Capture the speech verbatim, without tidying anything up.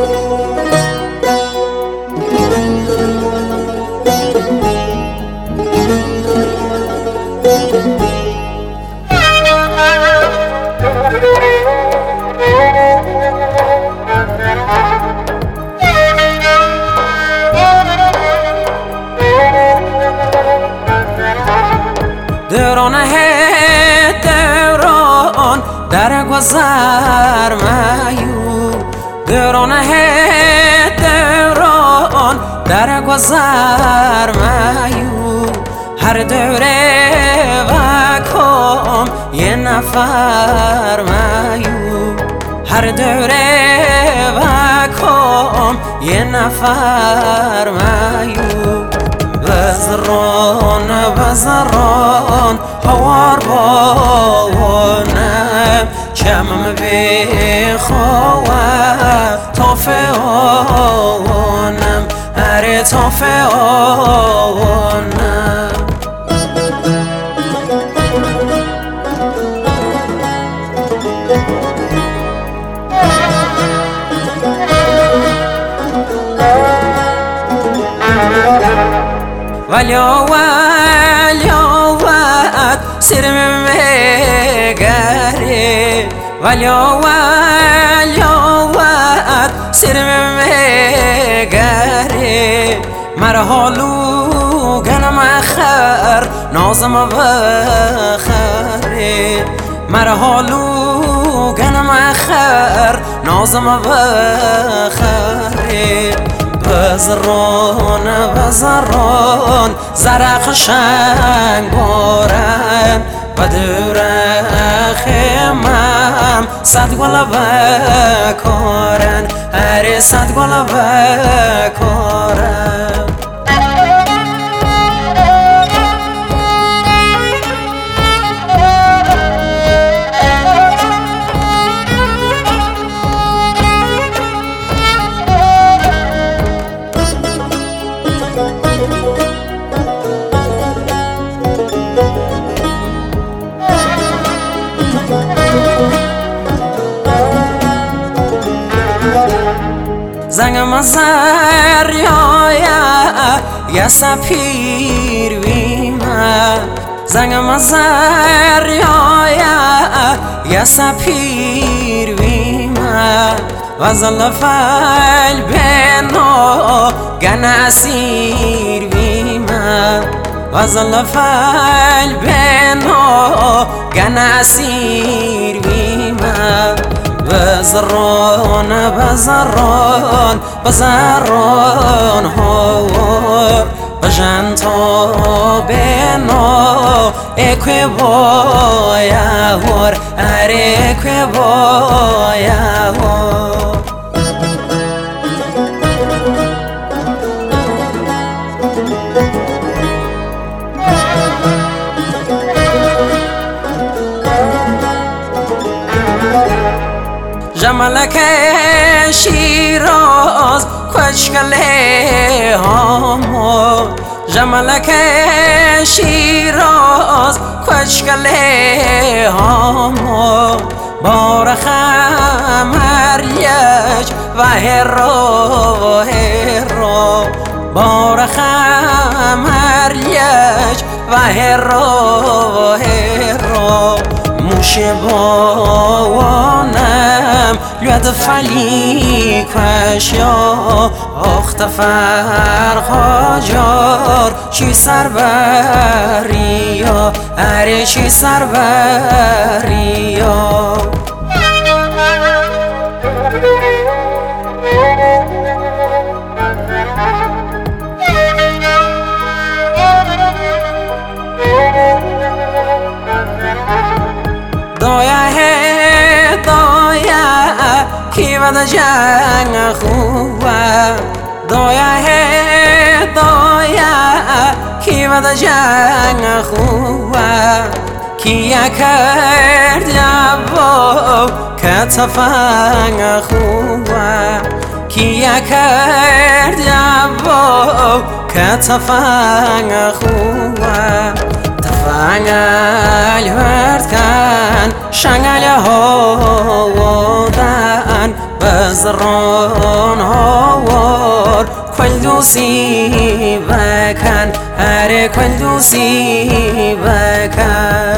دورانه دوران در گذر میو دورانه دوران در گذر میو هر دوره و کام یه نفر میو هر دوره و کام یه نفر میو بزران بزران هوار بانم چمم بخواه تافه آنم اره تافه آنم ولیا ولیا وقت سرم مگره ولیا ولیا وقت سرم مگره مرحالو گنم اخر نازم بخره مرحالو گنم اخر نازم بخره بزران بزران زرق شنگ بارن و دور خیمم صد گل بکارن اره صد گل بکارن زنگم زر یا یا سپیر ویما زنگم زر یا یا سپیر ویما و زلفال بینو گناسیر ویما و زلفال بینو گناسیر ویما بزران بزران بزران هور بجن تا بنا اکو بایا هور اره اکو بایا هور جمالک شیراز کشکله هامو جمالک شیراز کشکله هامو بار خمریج و هرو هرو بار خمریج و هرو هرو موش بوانم لید فلی کشیا اخت فرخاجار چی سر بریا اره چی سر بریا کی بد جنگ خوبه دایا ہے دایا کی بد جنگ خوبه کیا کرد جواب که تفنگ خوبه کیا کرد جواب که تفنگ خوبه تفنگل ورد کن شنگل هودن بز زران هاور کل دوسی بکن هر کل دوسی بکن